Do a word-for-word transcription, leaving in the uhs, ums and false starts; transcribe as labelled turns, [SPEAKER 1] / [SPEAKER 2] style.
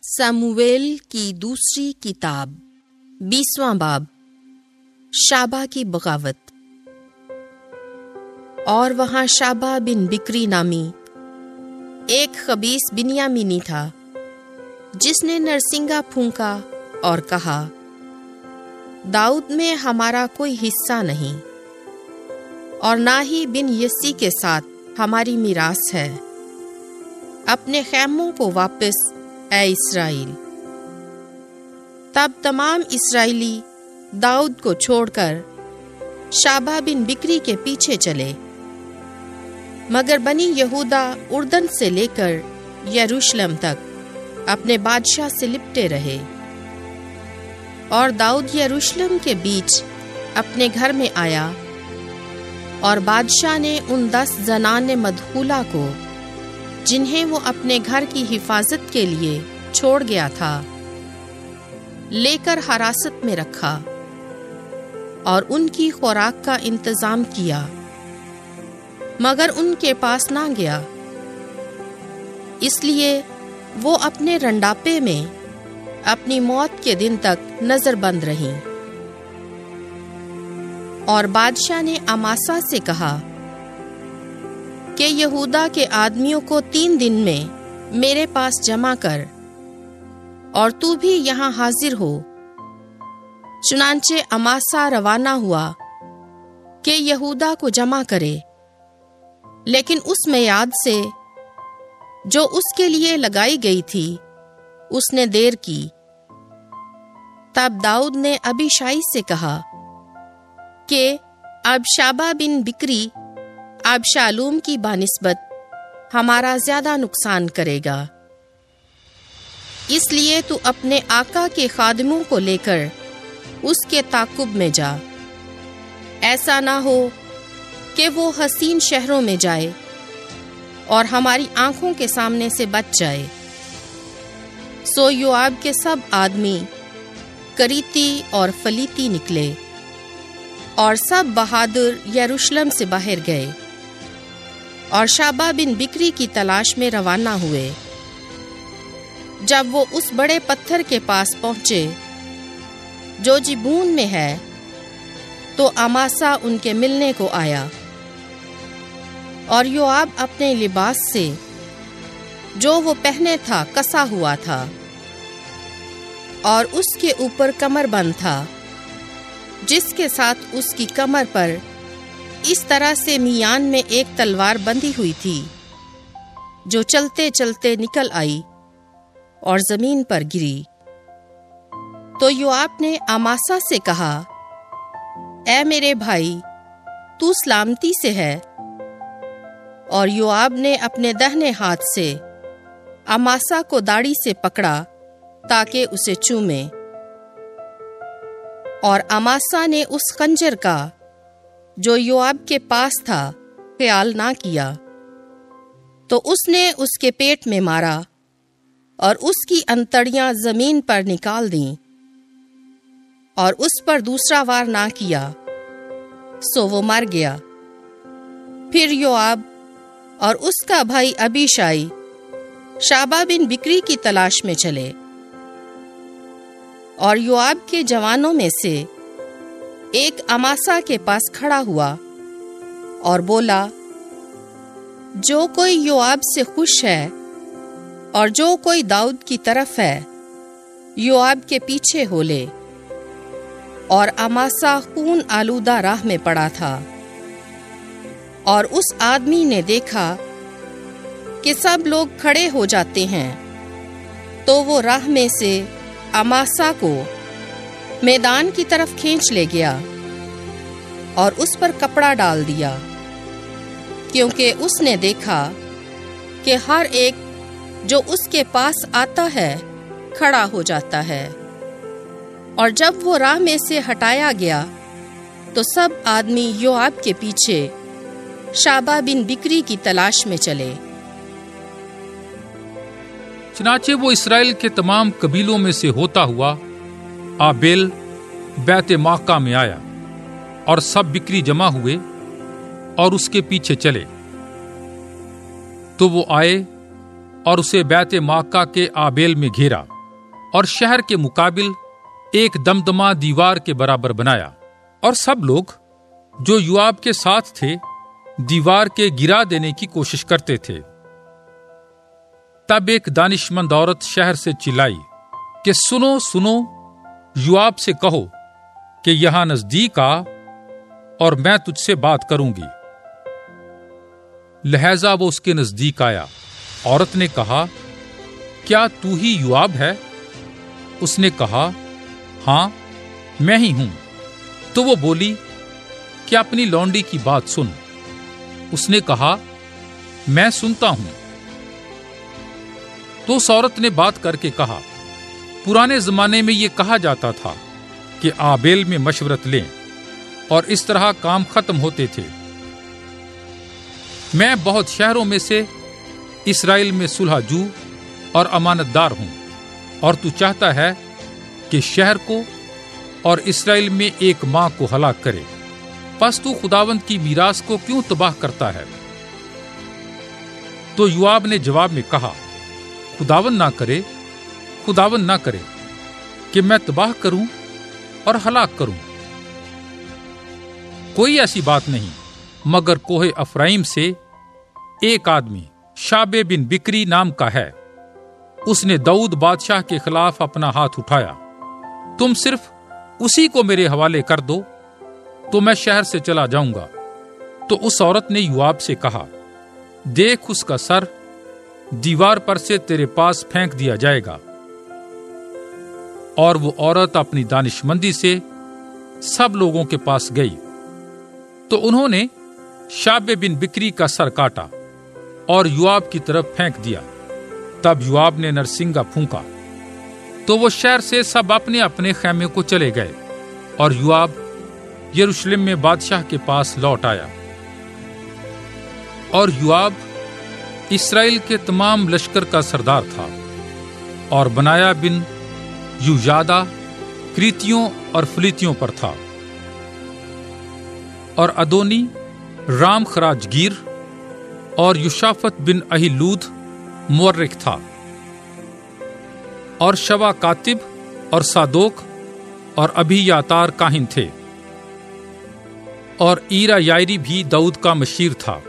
[SPEAKER 1] Samuel کی دوسری کتاب بیسواں باب شابہ کی بغاوت۔ اور وہاں شابہ بن بکری نامی ایک خبیث بنیامینی تھا، جس نے نرسنگا پھونکا اور کہا، داؤد میں ہمارا کوئی حصہ نہیں، اور نہ ہی بن یسی کے ساتھ ہماری میراث ہے۔ اپنے خیموں کو واپس اے اسرائیل۔ تب تمام اسرائیلی داؤد کو چھوڑ کر شابہ بن بکری کے پیچھے چلے، مگر بنی یہودا اردن سے لے کر یروشلم تک اپنے بادشاہ سے لپٹے رہے۔ اور داؤد یروشلم کے بیچ اپنے گھر میں آیا، اور بادشاہ نے ان دس زنان مدخولہ کو، جنہیں وہ اپنے گھر کی حفاظت کے لیے چھوڑ گیا تھا، لے کر حراست میں رکھا اور ان کی خوراک کا انتظام کیا، مگر ان کے پاس نہ گیا، اس لیے وہ اپنے رنڈاپے میں اپنی موت کے دن تک نظر بند رہیں۔ اور بادشاہ نے اماسا سے کہا کہ یہودا کے آدمیوں کو تین دن میں میرے پاس جمع کر، اور تو بھی یہاں حاضر ہو۔ چنانچہ اماسا روانہ ہوا کہ یہودا کو جمع کرے، لیکن اس میعاد سے جو اس کے لیے لگائی گئی تھی اس نے دیر کی۔ تب داؤد نے ابیشائی سے کہا کہ اب شابہ بن بکری ابشالوم کی بانسبت ہمارا زیادہ نقصان کرے گا، اس لیے تو اپنے آقا کے خادموں کو لے کر اس کے تعقب میں جا، ایسا نہ ہو کہ وہ حسین شہروں میں جائے اور ہماری آنکھوں کے سامنے سے بچ جائے۔ سو یوآب کے سب آدمی کریتی اور فلیتی نکلے، اور سب بہادر یروشلم سے باہر گئے، اور شابہ بن بکری کی تلاش میں روانہ ہوئے۔ جب وہ اس بڑے پتھر کے پاس پہنچے جو جبون میں ہے، تو اماسا ان کے ملنے کو آیا، اور یوآب اپنے لباس سے جو وہ پہنے تھا کسا ہوا تھا، اور اس کے اوپر کمر بند تھا، جس کے ساتھ اس کی کمر پر اس طرح سے میان میں ایک تلوار بندھی ہوئی تھی، جو چلتے چلتے نکل آئی اور زمین پر گری۔ تو یوآب نے اماسا سے کہا، اے میرے بھائی، تو سلامتی سے ہے؟ اور یوآب نے اپنے دہنے ہاتھ سے اماسا کو داڑھی سے پکڑا تاکہ اسے چومے، اور اماسا نے اس خنجر کا جو یوآب کے پاس تھا خیال نہ کیا، تو اس نے اس کے پیٹ میں مارا اور اس کی انتڑیاں زمین پر نکال دیں، اور اس پر دوسرا وار نہ کیا، سو وہ مر گیا۔ پھر یوآب اور اس کا بھائی ابیشائی شابہ بن بکری کی تلاش میں چلے، اور یوآب کے جوانوں میں سے ایک اماسا کے پاس کھڑا ہوا اور بولا، جو کوئی یوآب سے خوش ہے اور جو کوئی داؤد کی طرف ہے، یوآب کے پیچھے ہو لے۔ اور اماسا خون آلودہ راہ میں پڑا تھا، اور اس آدمی نے دیکھا کہ سب لوگ کھڑے ہو جاتے ہیں، تو وہ راہ میں سے اماسا کو میدان کی طرف کھینچ لے گیا اور اس پر کپڑا ڈال دیا، کیونکہ اس نے دیکھا کہ ہر ایک جو اس کے پاس آتا ہے کھڑا ہو جاتا ہے۔ اور جب وہ راہ میں سے ہٹایا گیا تو سب آدمی یوآب کے پیچھے شابہ بن بکری کی تلاش میں چلے۔
[SPEAKER 2] چنانچہ وہ اسرائیل کے تمام قبیلوں میں سے ہوتا ہوا آبیل بیت ماقہ میں آیا، اور سب بکری جمع ہوئے اور اس کے پیچھے چلے۔ تو وہ آئے اور اسے بیت ماقہ کے آبیل میں گھیرا، اور شہر کے مقابل ایک دمدمہ دیوار کے برابر بنایا، اور سب لوگ جو یوآب کے ساتھ تھے دیوار کے گرا دینے کی کوشش کرتے تھے۔ تب ایک دانش مند عورت شہر سے چلائی کہ سنو سنو، یوآب سے کہو کہ یہاں نزدیک آ اور میں تجھ سے بات کروں گی۔ لہذا وہ اس کے نزدیک آیا۔ عورت نے کہا، کیا تو ہی یوآب ہے؟ اس نے کہا، ہاں میں ہی ہوں۔ تو وہ بولی کہ اپنی لونڈی کی بات سن۔ اس نے کہا، میں سنتا ہوں۔ تو اس عورت نے بات کر کے کہا، پرانے زمانے میں یہ کہا جاتا تھا کہ آبیل میں مشورت لیں، اور اس طرح کام ختم ہوتے تھے۔ میں بہت شہروں میں سے اسرائیل میں صلح جو اور امانت دار ہوں، اور تو چاہتا ہے کہ شہر کو اور اسرائیل میں ایک ماں کو ہلاک کرے، پس تو خداوند کی میراث کو کیوں تباہ کرتا ہے؟ تو یوآب نے جواب میں کہا، خداوند نہ کرے، خداوند نہ کرے کہ میں تباہ کروں اور ہلاک کروں۔ کوئی ایسی بات نہیں، مگر کوہ افرائیم سے ایک آدمی شابے بن بکری نام کا ہے، اس نے داؤد بادشاہ کے خلاف اپنا ہاتھ اٹھایا۔ تم صرف اسی کو میرے حوالے کر دو تو میں شہر سے چلا جاؤں گا۔ تو اس عورت نے یوآب سے کہا، دیکھ اس کا سر دیوار پر سے تیرے پاس پھینک دیا جائے گا۔ اور وہ عورت اپنی دانش مندی سے سب لوگوں کے پاس گئی، تو انہوں نے شابے بن بکری کا سر کاٹا اور یوآب کی طرف پھینک دیا۔ تب یوآب نے نرسنگا پھونکا تو وہ شہر سے سب اپنے اپنے خیمے کو چلے گئے، اور یوآب یروشلم میں بادشاہ کے پاس لوٹ آیا۔ اور یوآب اسرائیل کے تمام لشکر کا سردار تھا، اور بنایا بن یویادہ کریتیوں اور فلیتیوں پر تھا، اور ادونی رام خراج گیر اور یوشافت بن اہیلود مورخ تھا، اور شوا کاتب اور صادوق اور ابھی یاتار کاہن تھے، اور ایرا یائری بھی داؤد کا مشیر تھا۔